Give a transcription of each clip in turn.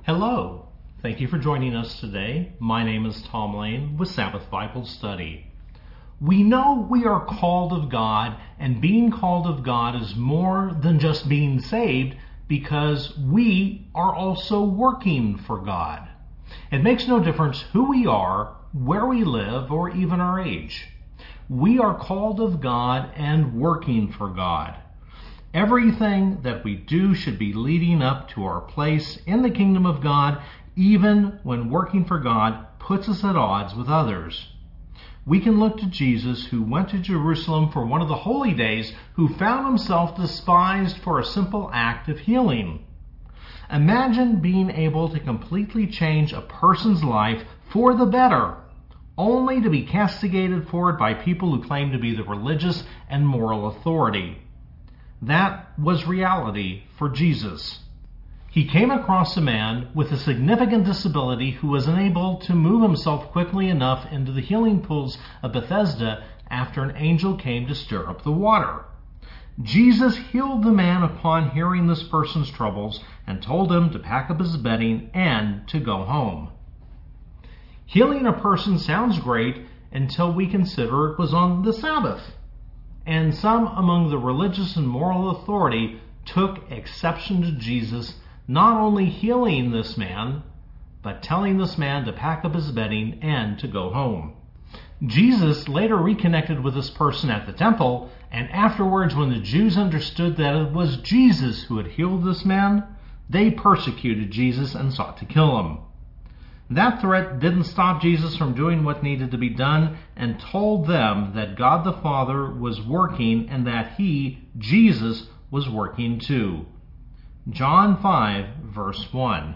Hello. Thank you for joining us today. My name is Tom Lane with Sabbath Bible Study. We know we are called of God, and being called of God is more than just being saved because we are also working for God. It makes no difference who we are, where we live, or even our age. We are called of God and working for God. Everything that we do should be leading up to our place in the kingdom of God, even when working for God puts us at odds with others. We can look to Jesus, who went to Jerusalem for one of the holy days, who found himself despised for a simple act of healing. Imagine being able to completely change a person's life for the better, only to be castigated for it by people who claim to be the religious and moral authority. That was reality for Jesus. He came across a man with a significant disability who was unable to move himself quickly enough into the healing pools of Bethesda after an angel came to stir up the water. Jesus healed the man upon hearing this person's troubles and told him to pack up his bedding and to go home. Healing a person sounds great until we consider it was on the Sabbath. And some among the religious and moral authority took exception to Jesus not only healing this man, but telling this man to pack up his bedding and to go home. Jesus later reconnected with this person at the temple, and afterwards, when the Jews understood that it was Jesus who had healed this man, they persecuted Jesus and sought to kill him. That threat didn't stop Jesus from doing what needed to be done and told them that God the Father was working and that he, Jesus, was working too. John 5, verse 1.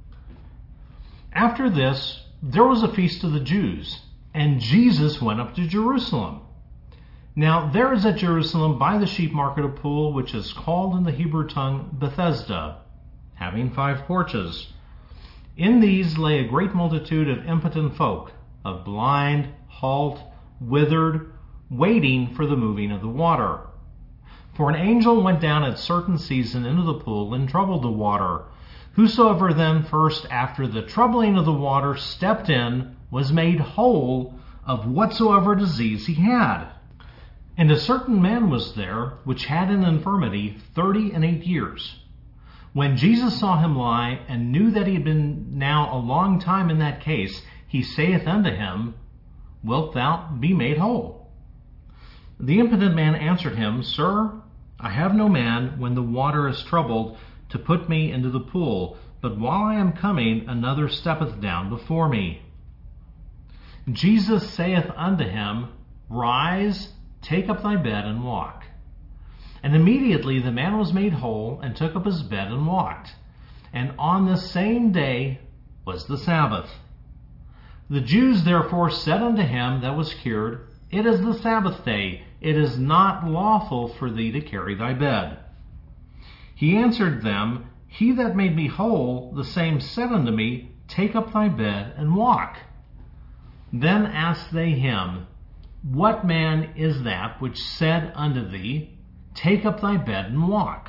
After this, there was a feast of the Jews, and Jesus went up to Jerusalem. Now there is at Jerusalem by the sheep market a pool which is called in the Hebrew tongue Bethesda, having 5 porches. In these lay a great multitude of impotent folk, of blind, halt, withered, waiting for the moving of the water. For an angel went down at certain season into the pool and troubled the water. Whosoever then first after the troubling of the water stepped in was made whole of whatsoever disease he had. And a certain man was there which had an infirmity 38 years. When Jesus saw him lie, and knew that he had been now a long time in that case, he saith unto him, Wilt thou be made whole? The impotent man answered him, Sir, I have no man, when the water is troubled, to put me into the pool, but while I am coming, another steppeth down before me. Jesus saith unto him, Rise, take up thy bed, and walk. And immediately the man was made whole, and took up his bed and walked. And on the same day was the Sabbath. The Jews therefore said unto him that was cured, It is the Sabbath day, it is not lawful for thee to carry thy bed. He answered them, He that made me whole, the same said unto me, Take up thy bed and walk. Then asked they him, What man is that which said unto thee, Take up thy bed and walk?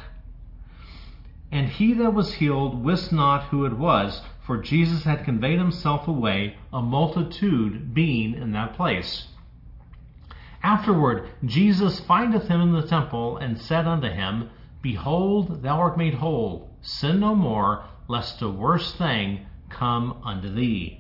And he that was healed wist not who it was, for Jesus had conveyed himself away, a multitude being in that place. Afterward Jesus findeth him in the temple, and said unto him, Behold, thou art made whole, sin no more, lest a worse thing come unto thee.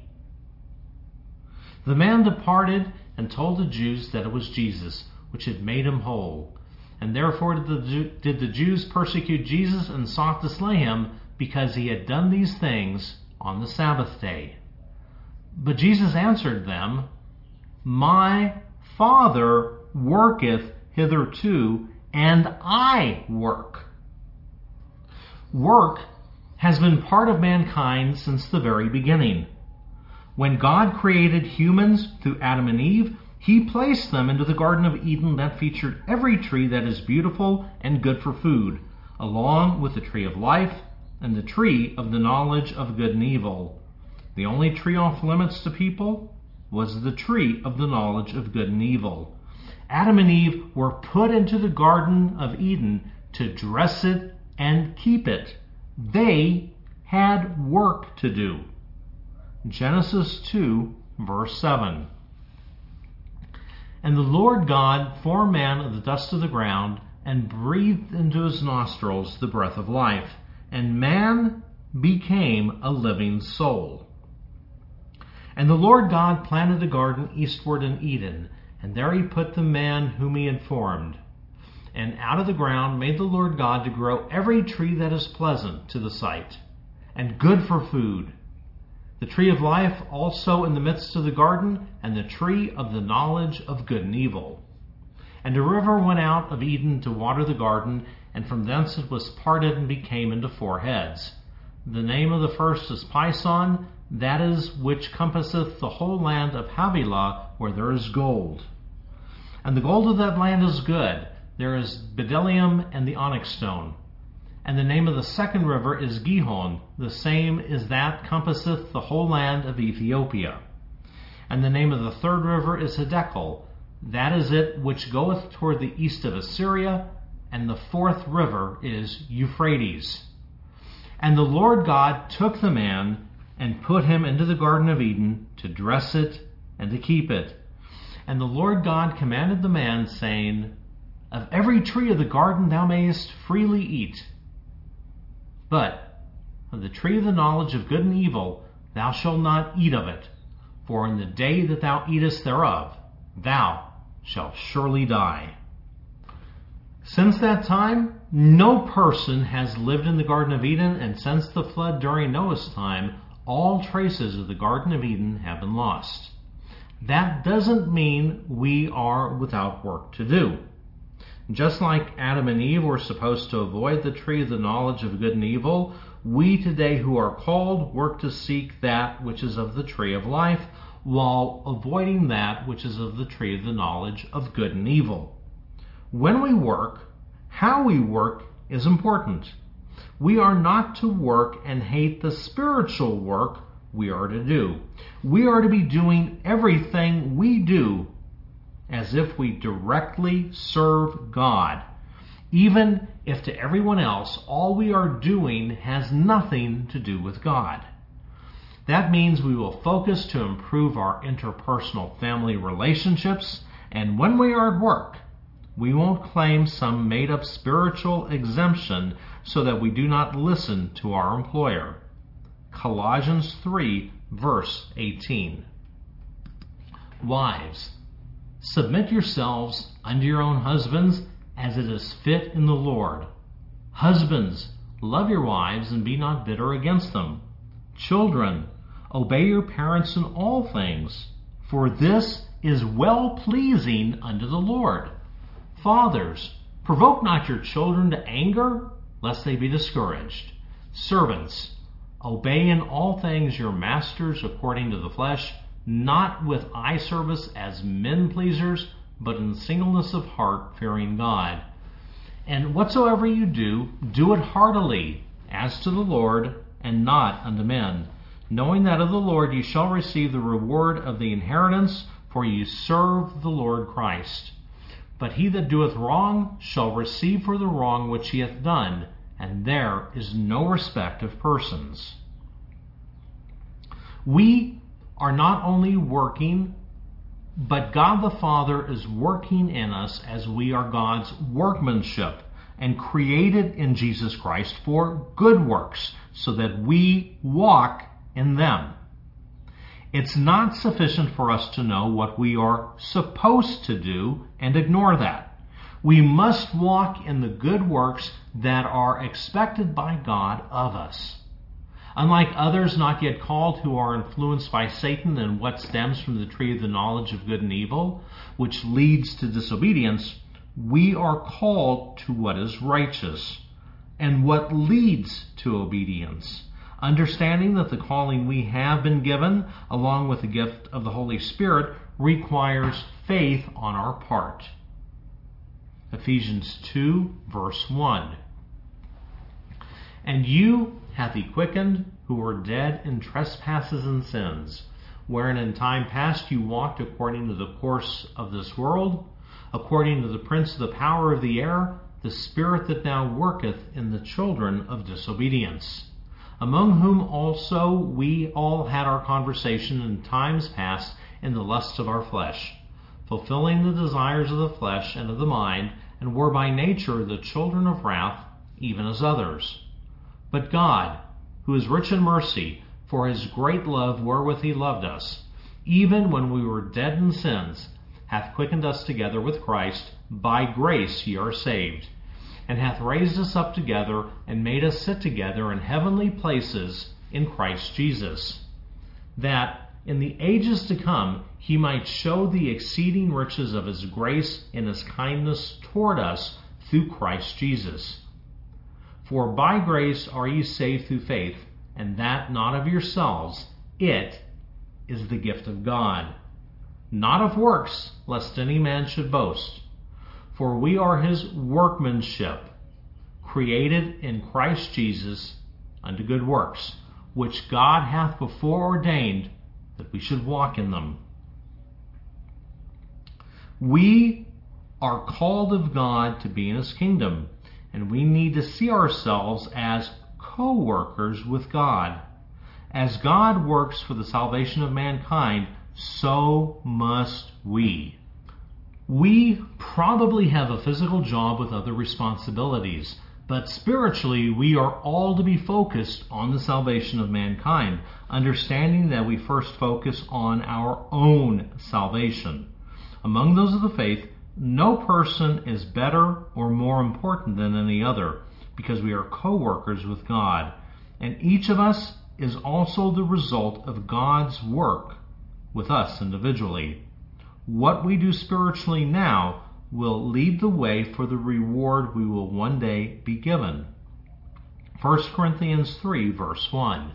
The man departed, and told the Jews that it was Jesus, which had made him whole. And therefore did the Jews persecute Jesus and sought to slay him, because he had done these things on the Sabbath day. But Jesus answered them, My Father worketh hitherto, and I work. Work has been part of mankind since the very beginning. When God created humans through Adam and Eve, He placed them into the Garden of Eden that featured every tree that is beautiful and good for food, along with the tree of life and the tree of the knowledge of good and evil. The only tree off limits to people was the tree of the knowledge of good and evil. Adam and Eve were put into the Garden of Eden to dress it and keep it. They had work to do. Genesis 2, verse 7. And the Lord God formed man of the dust of the ground, and breathed into his nostrils the breath of life, and man became a living soul. And the Lord God planted a garden eastward in Eden, and there he put the man whom he had formed. And out of the ground made the Lord God to grow every tree that is pleasant to the sight, and good for food, the tree of life also in the midst of the garden, and the tree of the knowledge of good and evil. And a river went out of Eden to water the garden, and from thence it was parted and became into 4 heads. The name of the first is Pison, that is which compasseth the whole land of Havilah, where there is gold. And the gold of that land is good. There is bdellium and the onyx stone. And the name of the second river is Gihon, the same is that compasseth the whole land of Ethiopia. And the name of the third river is Hiddekel, that is it which goeth toward the east of Assyria. And the fourth river is Euphrates. And the Lord God took the man and put him into the Garden of Eden to dress it and to keep it. And the Lord God commanded the man, saying, Of every tree of the garden thou mayest freely eat, but of the tree of the knowledge of good and evil thou shalt not eat of it, for in the day that thou eatest thereof thou shalt surely die. Since that time, no person has lived in the Garden of Eden, and since the flood during Noah's time, all traces of the Garden of Eden have been lost. That doesn't mean we are without work to do. Just like Adam and Eve were supposed to avoid the tree of the knowledge of good and evil, we today who are called work to seek that which is of the tree of life, while avoiding that which is of the tree of the knowledge of good and evil. When we work, how we work is important. We are not to work and hate the spiritual work we are to do. We are to be doing everything we do as if we directly serve God, even if to everyone else all we are doing has nothing to do with God. That means we will focus to improve our interpersonal family relationships, and when we are at work, we won't claim some made-up spiritual exemption so that we do not listen to our employer. Colossians 3, verse 18. Wives, submit yourselves unto your own husbands as it is fit in the Lord. Husbands, love your wives and be not bitter against them. Children, obey your parents in all things, for this is well-pleasing unto the Lord. Fathers, provoke not your children to anger, lest they be discouraged. Servants, obey in all things your masters according to the flesh, not with eye service as men pleasers, but in singleness of heart, fearing God. And whatsoever you do, do it heartily, as to the Lord, and not unto men, knowing that of the Lord ye shall receive the reward of the inheritance, for ye serve the Lord Christ. But he that doeth wrong shall receive for the wrong which he hath done, and there is no respect of persons. We are not only working, but God the Father is working in us as we are God's workmanship and created in Jesus Christ for good works, so that we walk in them. It's not sufficient for us to know what we are supposed to do and ignore that. We must walk in the good works that are expected by God of us. Unlike others not yet called who are influenced by Satan and what stems from the tree of the knowledge of good and evil, which leads to disobedience, we are called to what is righteous and what leads to obedience, understanding that the calling we have been given, along with the gift of the Holy Spirit, requires faith on our part. Ephesians 2, verse 1. And you hath he quickened, who were dead in trespasses and sins, wherein in time past you walked according to the course of this world, according to the prince of the power of the air, the spirit that now worketh in the children of disobedience, among whom also we all had our conversation in times past in the lusts of our flesh, fulfilling the desires of the flesh and of the mind, and were by nature the children of wrath, even as others. But God, who is rich in mercy, for his great love wherewith he loved us, even when we were dead in sins, hath quickened us together with Christ. By grace ye are saved, and hath raised us up together, and made us sit together in heavenly places in Christ Jesus, that in the ages to come he might show the exceeding riches of his grace in his kindness toward us through Christ Jesus. For by grace are ye saved through faith, and that not of yourselves, it is the gift of God, not of works, lest any man should boast. For we are his workmanship, created in Christ Jesus unto good works, which God hath before ordained that we should walk in them. We are called of God to be in his kingdom, and we need to see ourselves as co-workers with God. As God works for the salvation of mankind, so must we. We probably have a physical job with other responsibilities, but spiritually we are all to be focused on the salvation of mankind, understanding that we first focus on our own salvation. Among those of the faith, no person is better or more important than any other, because we are co-workers with God, and each of us is also the result of God's work with us individually. What we do spiritually now will lead the way for the reward we will one day be given. 1 Corinthians 3, verse 1.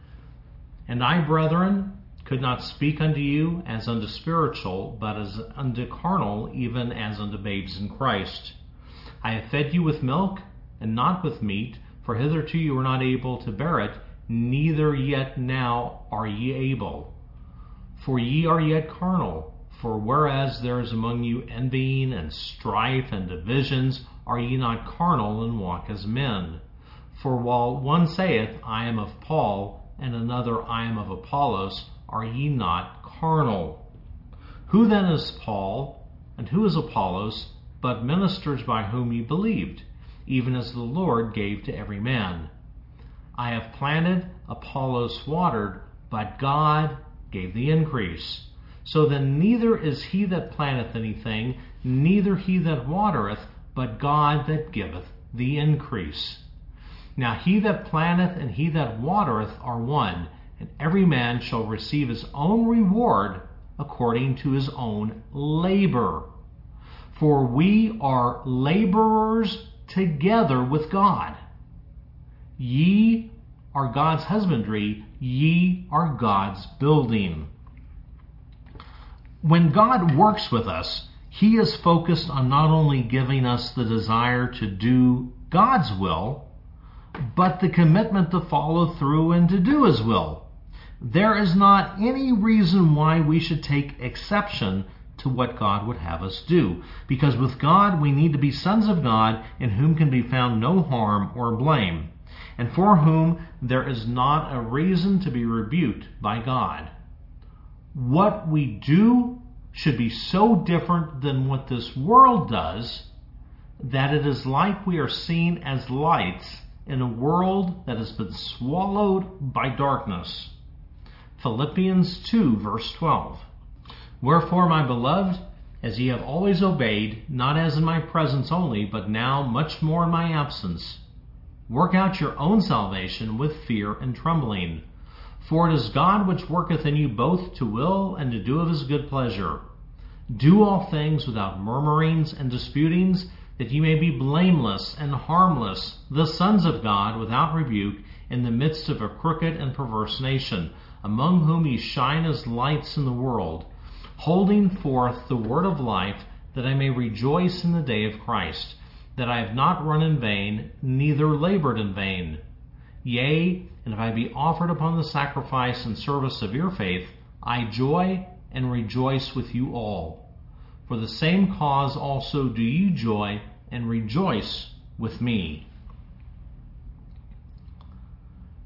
And I, brethren, could not speak unto you as unto spiritual, but as unto carnal, even as unto babes in Christ. I have fed you with milk, and not with meat, for hitherto you were not able to bear it, neither yet now are ye able. For ye are yet carnal. For whereas there is among you envying and strife and divisions, are ye not carnal, and walk as men? For while one saith, I am of Paul, and another, I am of Apollos, are ye not carnal? Who then is Paul, and who is Apollos, but ministers by whom ye believed, even as the Lord gave to every man? I have planted, Apollos watered, but God gave the increase. So then neither is he that planteth anything, neither he that watereth, but God that giveth the increase. Now he that planteth and he that watereth are one, and every man shall receive his own reward according to his own labor. For we are laborers together with God. Ye are God's husbandry, ye are God's building. When God works with us, he is focused on not only giving us the desire to do God's will, but the commitment to follow through and to do his will. There is not any reason why we should take exception to what God would have us do, because with God we need to be sons of God, in whom can be found no harm or blame, and for whom there is not a reason to be rebuked by God. What we do should be so different than what this world does that it is like we are seen as lights in a world that has been swallowed by darkness. Philippians 2, verse 12. Wherefore, my beloved, as ye have always obeyed, not as in my presence only, but now much more in my absence, work out your own salvation with fear and trembling. For it is God which worketh in you both to will and to do of his good pleasure. Do all things without murmurings and disputings, that ye may be blameless and harmless, the sons of God, without rebuke, in the midst of a crooked and perverse nation, among whom ye shine as lights in the world, holding forth the word of life, that I may rejoice in the day of Christ, that I have not run in vain, neither labored in vain. Yea, and if I be offered upon the sacrifice and service of your faith, I joy and rejoice with you all. For the same cause also do you joy and rejoice with me.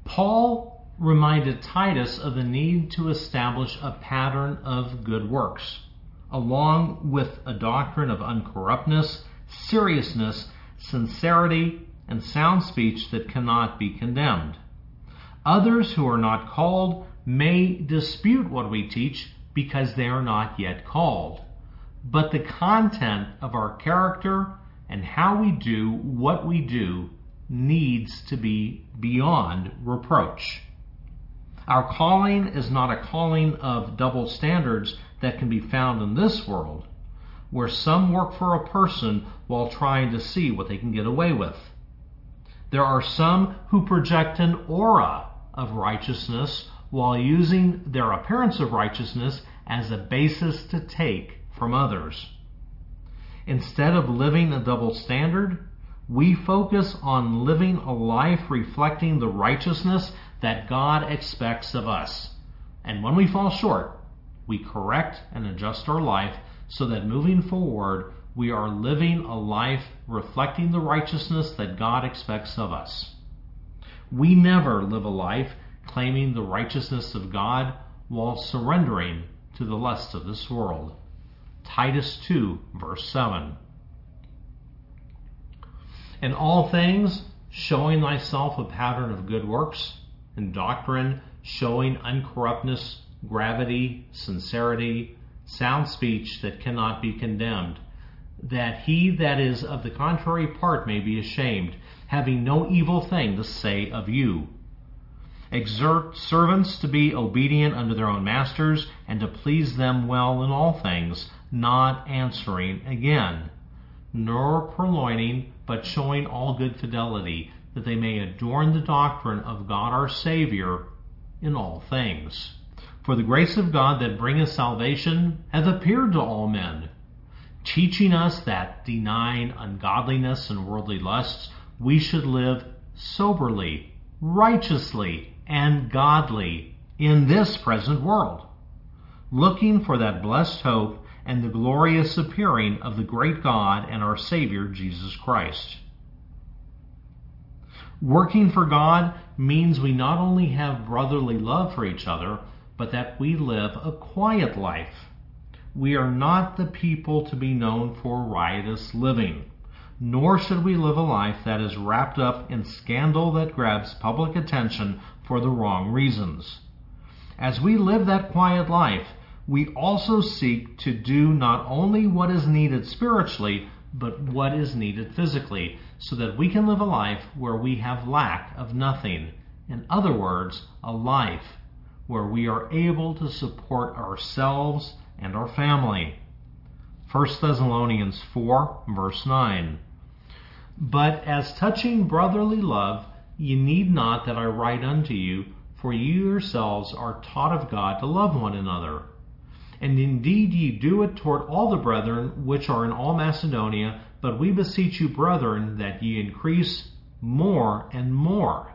Paul reminded Titus of the need to establish a pattern of good works, along with a doctrine of uncorruptness, seriousness, sincerity, and sound speech that cannot be condemned. Others who are not called may dispute what we teach because they are not yet called. But the content of our character and how we do what we do needs to be beyond reproach. Our calling is not a calling of double standards that can be found in this world, where some work for a person while trying to see what they can get away with. There are some who project an aura of righteousness while using their appearance of righteousness as a basis to take from others. Instead of living a double standard, we focus on living a life reflecting the righteousness that God expects of us. And when we fall short, we correct and adjust our life so that moving forward, we are living a life reflecting the righteousness that God expects of us. We never live a life claiming the righteousness of God while surrendering to the lusts of this world. Titus 2, verse 7. In all things, showing thyself a pattern of good works, in doctrine, showing uncorruptness, gravity, sincerity, sound speech that cannot be condemned, that he that is of the contrary part may be ashamed, having no evil thing to say of you. Exhort servants to be obedient unto their own masters, and to please them well in all things, not answering again, nor purloining, but showing all good fidelity, that they may adorn the doctrine of God our Savior in all things. For the grace of God that bringeth salvation hath appeared to all men, teaching us that, denying ungodliness and worldly lusts, we should live soberly, righteously, and godly in this present world, looking for that blessed hope and the glorious appearing of the great God and our Savior Jesus Christ. Working for God means we not only have brotherly love for each other, but that we live a quiet life. We are not the people to be known for riotous living, nor should we live a life that is wrapped up in scandal that grabs public attention for the wrong reasons. As we live that quiet life, we also seek to do not only what is needed spiritually, but what is needed physically, so that we can live a life where we have lack of nothing. In other words, a life where we are able to support ourselves and our family. 1 Thessalonians 4, verse 9. But as touching brotherly love, ye need not that I write unto you, for you yourselves are taught of God to love one another. And indeed ye do it toward all the brethren which are in all Macedonia, but we beseech you, brethren, that ye increase more and more,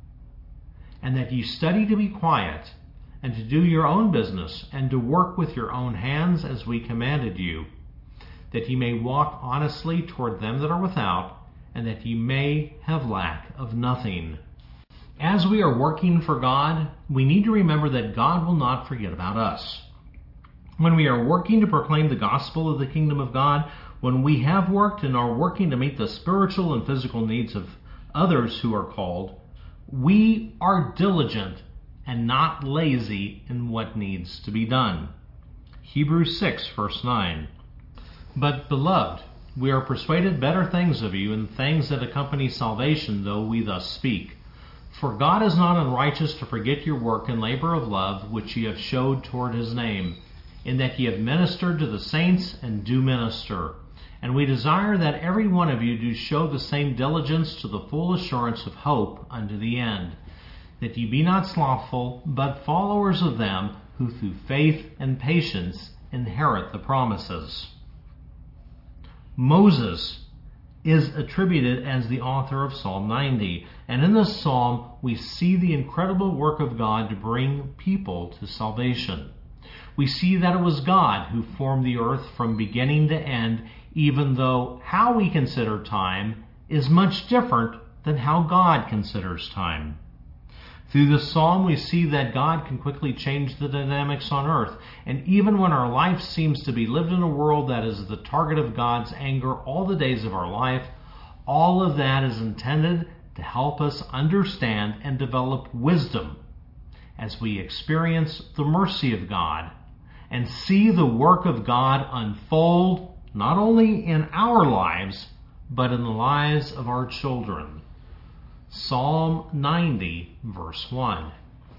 and that ye study to be quiet, and to do your own business, and to work with your own hands as we commanded you, that ye may walk honestly toward them that are without, and that ye may have lack of nothing. As we are working for God, we need to remember that God will not forget about us. When we are working to proclaim the gospel of the kingdom of God, when we have worked and are working to meet the spiritual and physical needs of others who are called, we are diligent and not lazy in what needs to be done. Hebrews 6, verse 9. But, beloved, we are persuaded better things of you, and things that accompany salvation, though we thus speak. For God is not unrighteous to forget your work and labor of love, which ye have showed toward his name, in that ye have ministered to the saints and do minister. And we desire that every one of you do show the same diligence to the full assurance of hope unto the end, that ye be not slothful, but followers of them who through faith and patience inherit the promises. Moses is attributed as the author of Psalm 90, and in this psalm we see the incredible work of God to bring people to salvation. We see that it was God who formed the earth from beginning to end, even though how we consider time is much different than how God considers time. Through this psalm, we see that God can quickly change the dynamics on earth. And even when our life seems to be lived in a world that is the target of God's anger all the days of our life, all of that is intended to help us understand and develop wisdom as we experience the mercy of God and see the work of God unfold not only in our lives, but in the lives of our children. Psalm 90, verse 1.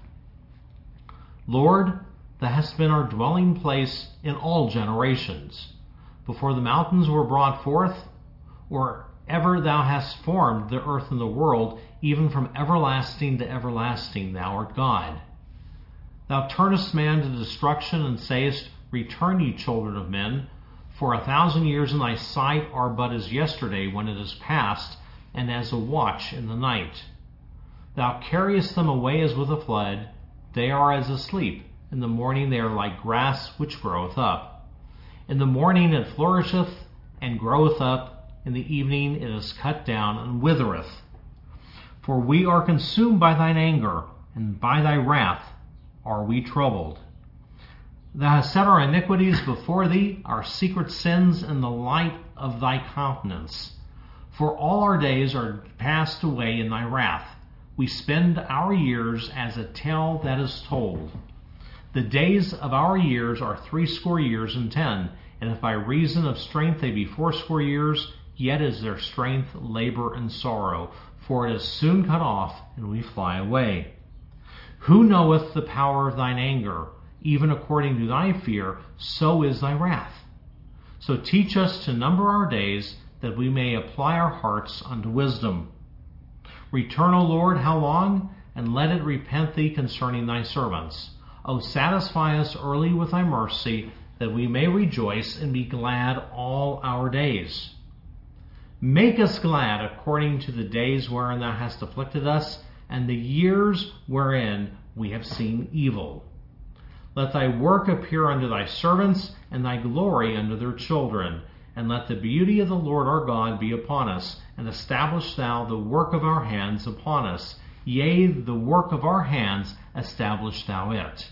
Lord, thou hast been our dwelling place in all generations. Before the mountains were brought forth, or ever thou hast formed the earth and the world, even from everlasting to everlasting thou art God. Thou turnest man to destruction, and sayest, Return, ye children of men. For 1,000 years in thy sight are but as yesterday when it is past, and as a watch in the night. Thou carriest them away as with a flood. They are as asleep. In the morning they are like grass which groweth up. In the morning it flourisheth and groweth up. In the evening it is cut down and withereth. For we are consumed by thine anger, and by thy wrath are we troubled. Thou hast set our iniquities before thee, our secret sins in the light of thy countenance. For all our days are passed away in thy wrath. We spend our years as a tale that is told. The days of our years are 80 years and 10, and if by reason of strength they be 80 years, yet is their strength labor and sorrow, for it is soon cut off, and we fly away. Who knoweth the power of thine anger? Even according to thy fear, so is thy wrath. So teach us to number our days, that we may apply our hearts unto wisdom. Return, O Lord, how long? And let it repent thee concerning thy servants. O satisfy us early with thy mercy, that we may rejoice and be glad all our days. Make us glad according to the days wherein thou hast afflicted us, and the years wherein we have seen evil. Let thy work appear unto thy servants, and thy glory unto their children. And let the beauty of the Lord our God be upon us, and establish thou the work of our hands upon us. Yea, the work of our hands establish thou it.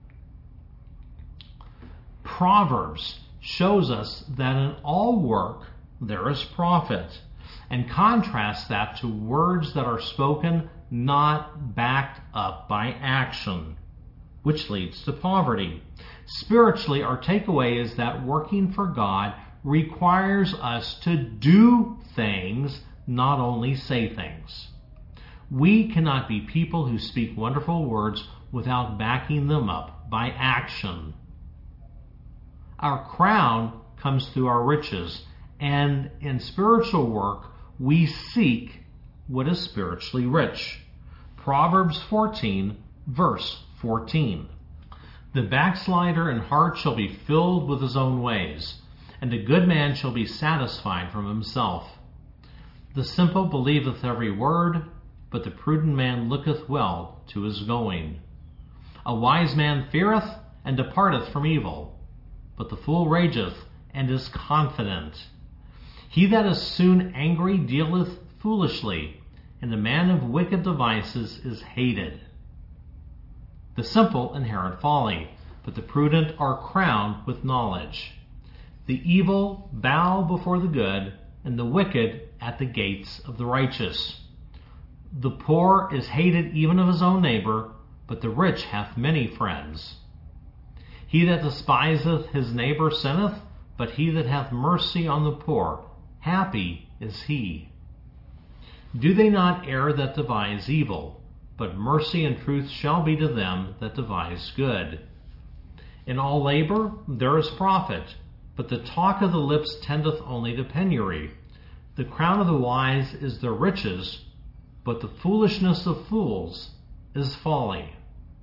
Proverbs shows us that in all work there is profit, and contrasts that to words that are spoken not backed up by action, which leads to poverty. Spiritually, our takeaway is that working for God requires us to do things, not only say things. We cannot be people who speak wonderful words without backing them up by action. Our crown comes through our riches, and in spiritual work, we seek what is spiritually rich. Proverbs 14, verse 14. The backslider in heart shall be filled with his own ways, and a good man shall be satisfied from himself. The simple believeth every word, but the prudent man looketh well to his going. A wise man feareth and departeth from evil, but the fool rageth and is confident. He that is soon angry dealeth foolishly, and the man of wicked devices is hated. The simple inherit folly, but the prudent are crowned with knowledge. The evil bow before the good, and the wicked at the gates of the righteous. The poor is hated even of his own neighbor, but the rich hath many friends. He that despiseth his neighbor sinneth, but he that hath mercy on the poor, happy is he. Do they not err that devise evil? But mercy and truth shall be to them that devise good. In all labor there is profit, but the talk of the lips tendeth only to penury. The crown of the wise is their riches, but the foolishness of fools is folly.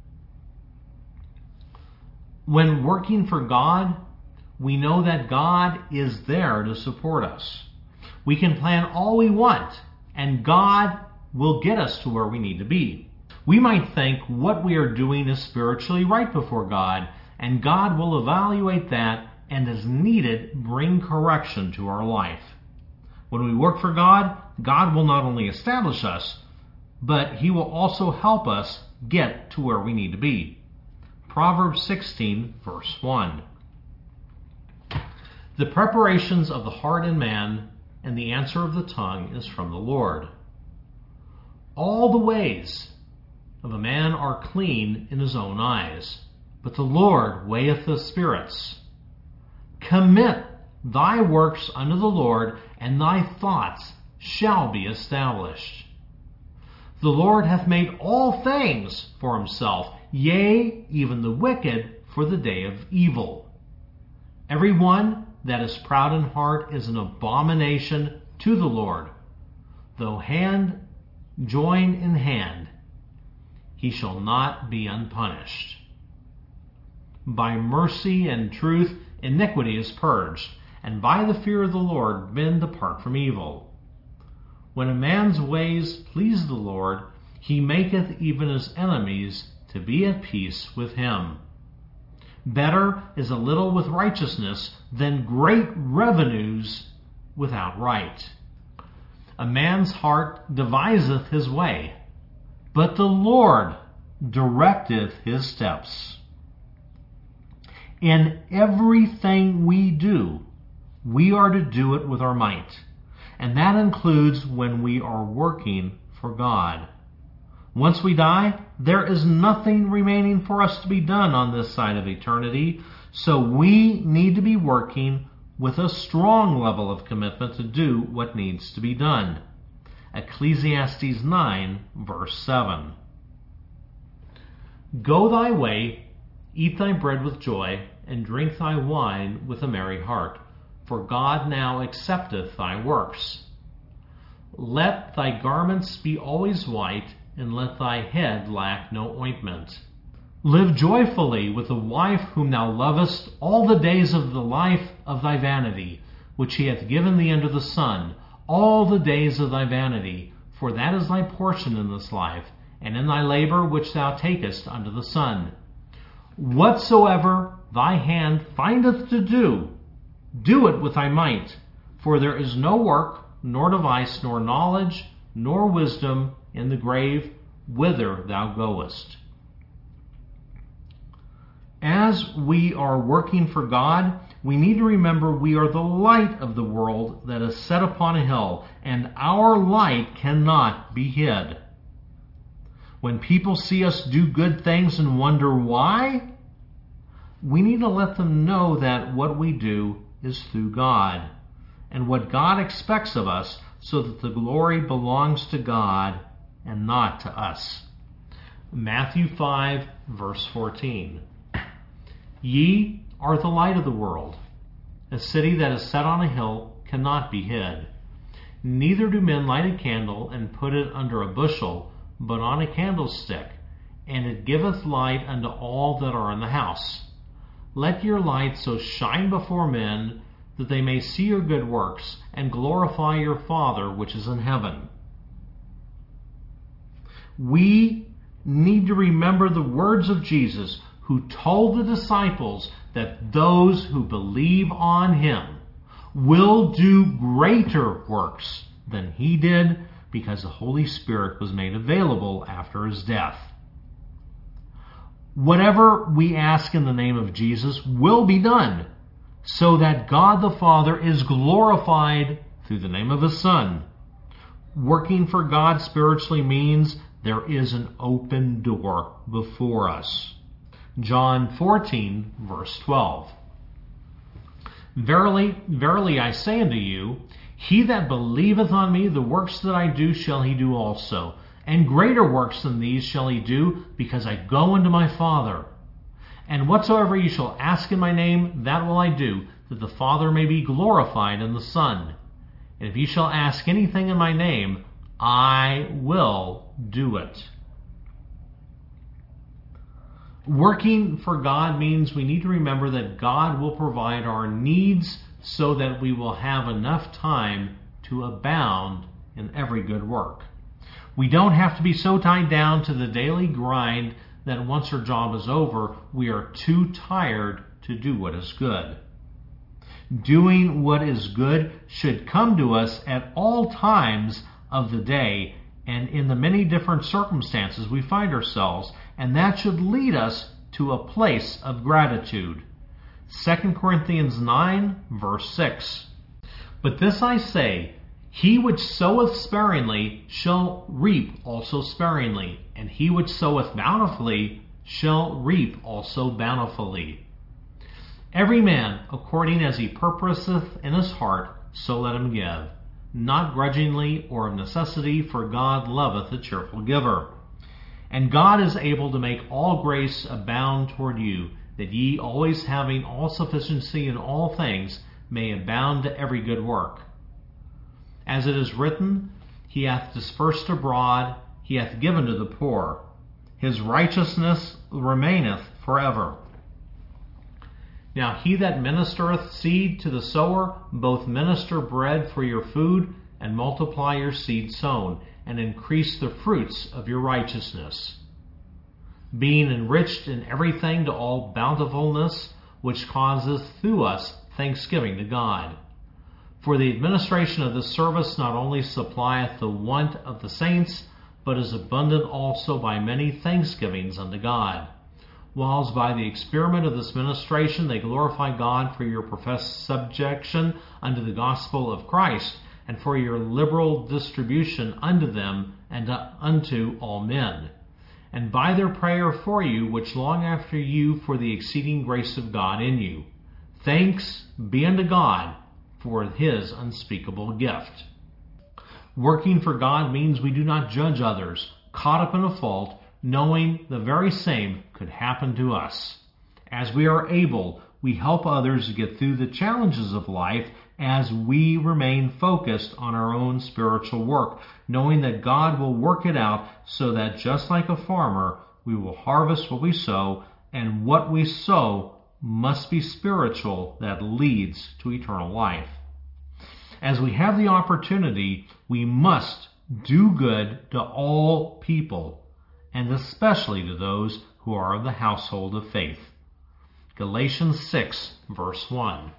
When working for God, we know that God is there to support us. We can plan all we want, and God will get us to where we need to be. We might think what we are doing is spiritually right before God, and God will evaluate that and, as needed, bring correction to our life. When we work for God, God will not only establish us, but He will also help us get to where we need to be. Proverbs 16, verse 1. The preparations of the heart in man, and the answer of the tongue is from the Lord. All the ways of a man are clean in his own eyes, but the Lord weigheth the spirits. Commit thy works unto the Lord, and thy thoughts shall be established. The Lord hath made all things for himself, yea, even the wicked for the day of evil. Every one that is proud in heart is an abomination to the Lord. Though hand join in hand, he shall not be unpunished. By mercy and truth iniquity is purged, and by the fear of the Lord men depart from evil. When a man's ways please the Lord, he maketh even his enemies to be at peace with him. Better is a little with righteousness than great revenues without right. A man's heart deviseth his way, but the Lord directeth his steps. In everything we do, we are to do it with our might, and that includes when we are working for God. Once we die, there is nothing remaining for us to be done on this side of eternity, so we need to be working with a strong level of commitment to do what needs to be done. Ecclesiastes 9, verse 7. Go thy way, eat thy bread with joy, and drink thy wine with a merry heart, for God now accepteth thy works. Let thy garments be always white, and let thy head lack no ointment. Live joyfully with the wife whom thou lovest all the days of the life of thy vanity, which he hath given thee under the sun, all the days of thy vanity, for that is thy portion in this life, and in thy labor which thou takest under the sun. Whatsoever thy hand findeth to do, do it with thy might, for there is no work, nor device, nor knowledge, nor wisdom in the grave whither thou goest. As we are working for God, we need to remember we are the light of the world that is set upon a hill, and our light cannot be hid. When people see us do good things and wonder why, we need to let them know that what we do is through God, and what God expects of us, so that the glory belongs to God and not to us. Matthew 5, verse 14. Ye are the light of the world. A city that is set on a hill cannot be hid. Neither do men light a candle and put it under a bushel, but on a candlestick, and it giveth light unto all that are in the house. Let your light so shine before men, that they may see your good works, and glorify your Father which is in heaven. We need to remember the words of Jesus, who told the disciples that those who believe on him will do greater works than he did, because the Holy Spirit was made available after his death. Whatever we ask in the name of Jesus will be done, so that God the Father is glorified through the name of his Son. Working for God spiritually means there is an open door before us. John 14, verse 12. Verily, verily, I say unto you, he that believeth on me, the works that I do shall he do also, and greater works than these shall he do, because I go unto my Father. And whatsoever ye shall ask in my name, that will I do, that the Father may be glorified in the Son. And if ye shall ask anything in my name, I will do it. Working for God means we need to remember that God will provide our needs so that we will have enough time to abound in every good work. We don't have to be so tied down to the daily grind that once our job is over, we are too tired to do what is good. Doing what is good should come to us at all times of the day and in the many different circumstances we find ourselves, and that should lead us to a place of gratitude. 2 Corinthians 9, verse 6. But this I say, he which soweth sparingly shall reap also sparingly, and he which soweth bountifully shall reap also bountifully. Every man according as he purposeth in his heart, so let him give, not grudgingly or of necessity, for God loveth a cheerful giver. And God is able to make all grace abound toward you, that ye always having all sufficiency in all things may abound to every good work. As it is written, he hath dispersed abroad, he hath given to the poor. His righteousness remaineth forever. Now he that ministereth seed to the sower, both minister bread for your food, and multiply your seed sown, and increase the fruits of your righteousness, being enriched in everything to all bountifulness, which causeth through us thanksgiving to God. For the administration of this service not only supplieth the want of the saints, but is abundant also by many thanksgivings unto God. Whilst by the experiment of this ministration they glorify God for your professed subjection unto the gospel of Christ, and for your liberal distribution unto them and unto all men. And by their prayer for you, which long after you for the exceeding grace of God in you. Thanks be unto God for his unspeakable gift. Working for God means we do not judge others, caught up in a fault, knowing the very same could happen to us. As we are able, we help others to get through the challenges of life as we remain focused on our own spiritual work, knowing that God will work it out so that just like a farmer, we will harvest what we sow, and what we sow must be spiritual that leads to eternal life. As we have the opportunity, we must do good to all people, and especially to those who are of the household of faith. Galatians 6, verse 1.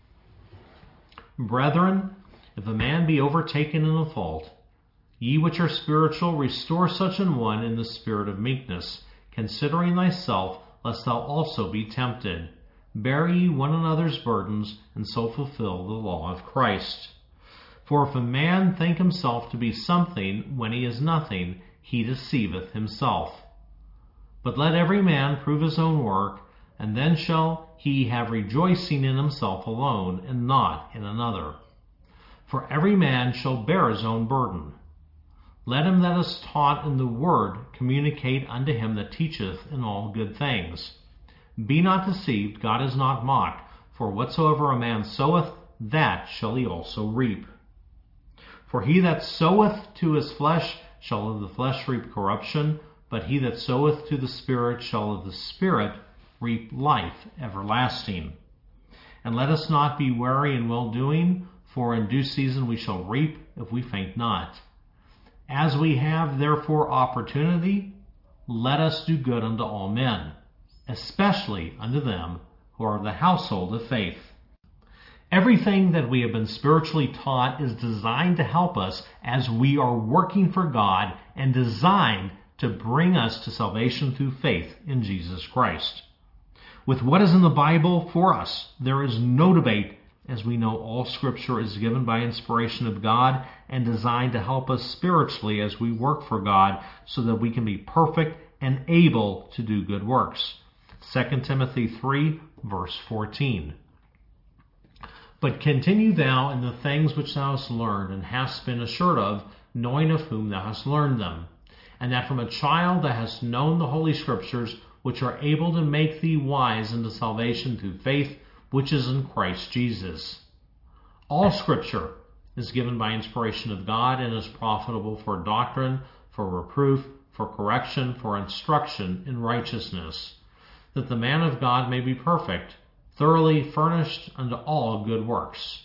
Brethren, if a man be overtaken in a fault, ye which are spiritual, restore such an one in the spirit of meekness, considering thyself, lest thou also be tempted. Bear ye one another's burdens, and so fulfill the law of Christ. For if a man think himself to be something when he is nothing, he deceiveth himself. But let every man prove his own work, and then shall he have rejoicing in himself alone, and not in another. For every man shall bear his own burden. Let him that is taught in the word communicate unto him that teacheth in all good things. Be not deceived, God is not mocked, for whatsoever a man soweth, that shall he also reap. For he that soweth to his flesh shall of the flesh reap corruption, but he that soweth to the Spirit shall of the Spirit reap life everlasting. And let us not be weary in well-doing, for in due season we shall reap if we faint not. As we have therefore opportunity, let us do good unto all men, especially unto them who are of the household of faith. Everything that we have been spiritually taught is designed to help us as we are working for God, and designed to bring us to salvation through faith in Jesus Christ. With what is in the Bible for us, there is no debate, as we know all Scripture is given by inspiration of God and designed to help us spiritually as we work for God, so that we can be perfect and able to do good works. 2 Timothy 3, verse 14. But continue thou in the things which thou hast learned and hast been assured of, knowing of whom thou hast learned them, and that from a child thou hast known the Holy Scriptures, which are able to make thee wise unto salvation through faith which is in Christ Jesus. All Scripture is given by inspiration of God and is profitable for doctrine, for reproof, for correction, for instruction in righteousness, that the man of God may be perfect, thoroughly furnished unto all good works.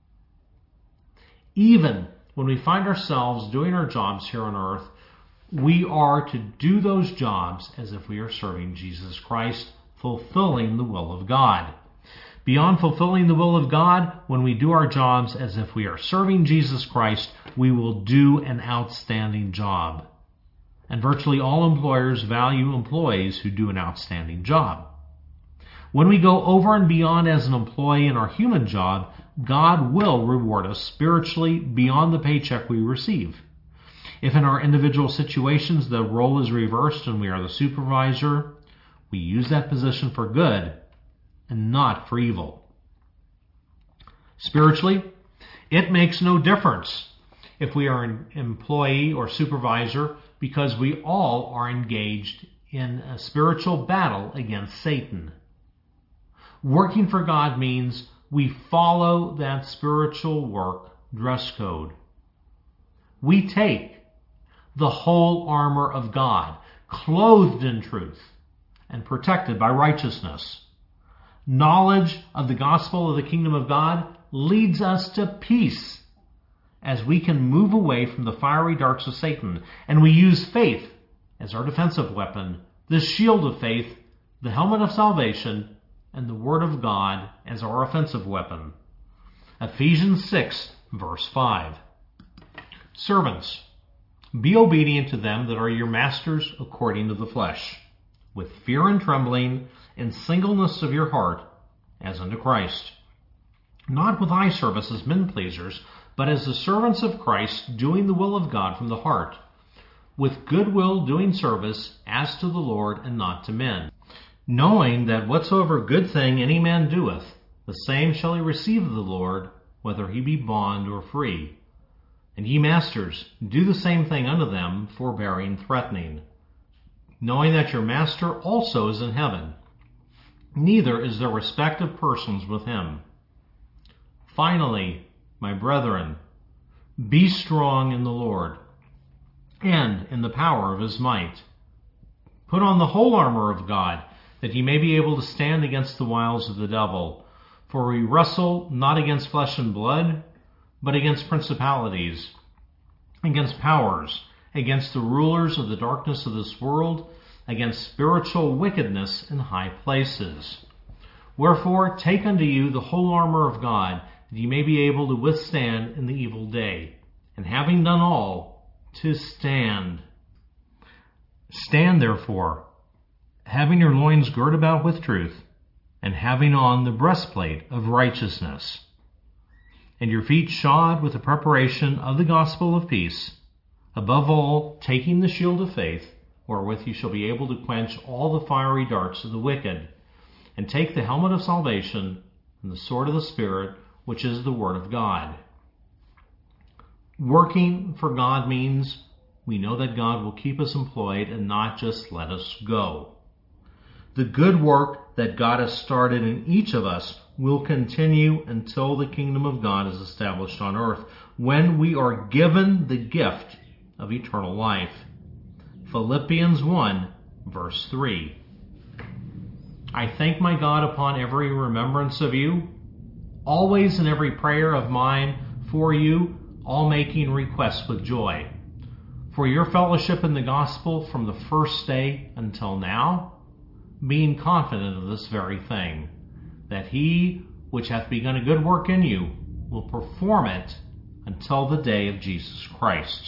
Even when we find ourselves doing our jobs here on earth, we are to do those jobs as if we are serving Jesus Christ, fulfilling the will of God. Beyond fulfilling the will of God, when we do our jobs as if we are serving Jesus Christ, we will do an outstanding job. And virtually all employers value employees who do an outstanding job. When we go over and beyond as an employee in our human job, God will reward us spiritually beyond the paycheck we receive. If in our individual situations the role is reversed and we are the supervisor, we use that position for good and not for evil. Spiritually, it makes no difference if we are an employee or supervisor, because we all are engaged in a spiritual battle against Satan. Working for God means we follow that spiritual work dress code. We take the whole armor of God, clothed in truth and protected by righteousness. Knowledge of the gospel of the kingdom of God leads us to peace, as we can move away from the fiery darts of Satan, and we use faith as our defensive weapon, the shield of faith, the helmet of salvation, and the word of God as our offensive weapon. Ephesians 6, verse 5. Servants, be obedient to them that are your masters according to the flesh, with fear and trembling, in singleness of your heart, as unto Christ. Not with eye service as men pleasers, but as the servants of Christ, doing the will of God from the heart, with good will doing service as to the Lord and not to men, knowing that whatsoever good thing any man doeth, the same shall he receive of the Lord, whether he be bond or free. And ye masters, do the same thing unto them, forbearing, threatening, knowing that your master also is in heaven, neither is there respect of persons with him. Finally, my brethren, be strong in the Lord, and in the power of his might. Put on the whole armor of God, that ye may be able to stand against the wiles of the devil. For we wrestle not against flesh and blood, but against principalities, against powers, against the rulers of the darkness of this world, against spiritual wickedness in high places. Wherefore, take unto you the whole armor of God, that ye may be able to withstand in the evil day, and having done all, to stand. Stand therefore, having your loins girt about with truth, and having on the breastplate of righteousness, and your feet shod with the preparation of the gospel of peace, above all, taking the shield of faith, wherewith you shall be able to quench all the fiery darts of the wicked, and take the helmet of salvation and the sword of the Spirit, which is the word of God. Working for God means we know that God will keep us employed and not just let us go. The good work that God has started in each of us will continue until the kingdom of God is established on earth, when we are given the gift of eternal life. Philippians 1, verse 3. I thank my God upon every remembrance of you, always in every prayer of mine for you, all making requests with joy, for your fellowship in the gospel from the first day until now, being confident of this very thing, that he which hath begun a good work in you will perform it until the day of Jesus Christ.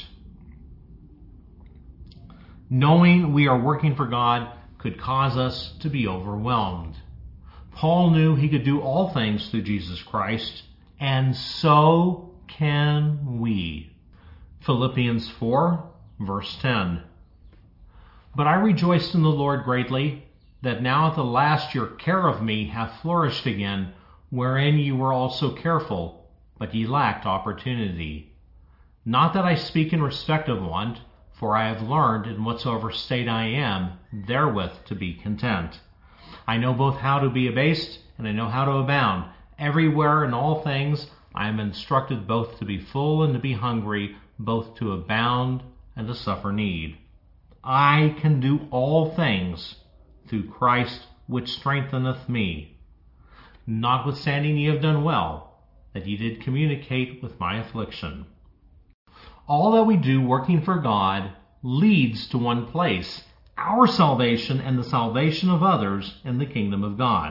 Knowing we are working for God could cause us to be overwhelmed. Paul knew he could do all things through Jesus Christ, and so can we. Philippians 4, verse 10. But I rejoiced in the Lord greatly, that now at the last your care of me hath flourished again, wherein you were also careful, but ye lacked opportunity. Not that I speak in respect of want, for I have learned in whatsoever state I am, therewith to be content. I know both how to be abased, and I know how to abound. Everywhere in all things I am instructed both to be full and to be hungry, both to abound and to suffer need. I can do all things through Christ which strengtheneth me. Notwithstanding ye have done well, that ye did communicate with my affliction. All that we do working for God leads to one place, our salvation and the salvation of others in the kingdom of God.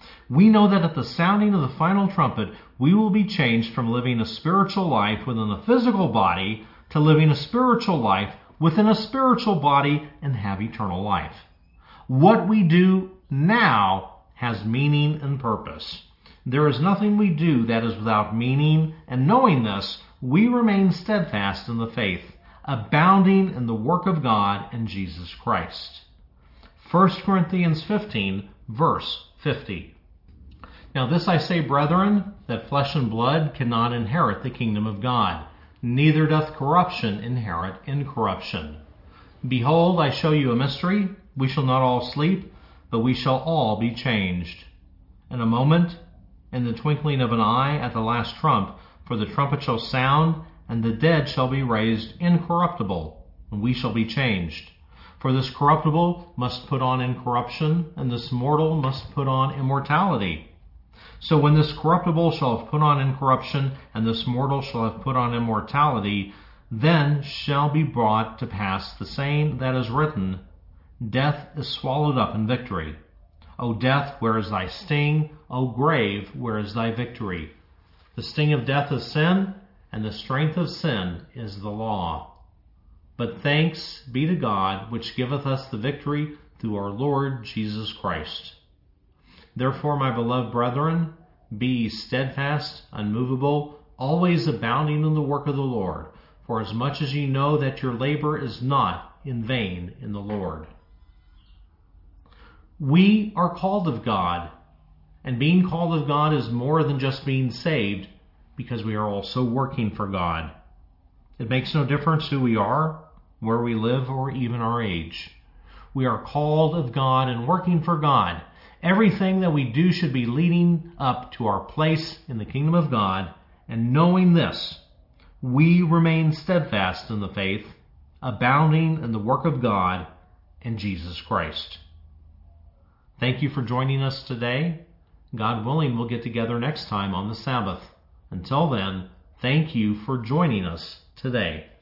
We know that at the sounding of the final trumpet, we will be changed from living a spiritual life within a physical body to living a spiritual life within a spiritual body and have eternal life. What we do now has meaning and purpose. There is nothing we do that is without meaning, and knowing this, we remain steadfast in the faith, abounding in the work of God in Jesus Christ. 1 Corinthians 15, verse 50. Now this I say, brethren, that flesh and blood cannot inherit the kingdom of God, neither doth corruption inherit incorruption. Behold, I show you a mystery. We shall not all sleep, but we shall all be changed. In a moment, in the twinkling of an eye, at the last trump, for the trumpet shall sound, and the dead shall be raised incorruptible, and we shall be changed. For this corruptible must put on incorruption, and this mortal must put on immortality. So when this corruptible shall have put on incorruption, and this mortal shall have put on immortality, then shall be brought to pass the saying that is written, Death is swallowed up in victory. O death, where is thy sting? O grave, where is thy victory? The sting of death is sin, and the strength of sin is the law. But thanks be to God, which giveth us the victory through our Lord Jesus Christ. Therefore, my beloved brethren, be ye steadfast, unmovable, always abounding in the work of the Lord, for as much as ye know that your labor is not in vain in the Lord. We are called of God, and being called of God is more than just being saved, because we are also working for God. It makes no difference who we are, where we live, or even our age. We are called of God and working for God. Everything that we do should be leading up to our place in the kingdom of God, and knowing this, we remain steadfast in the faith, abounding in the work of God and Jesus Christ. Thank you for joining us today. God willing, we'll get together next time on the Sabbath. Until then, thank you for joining us today.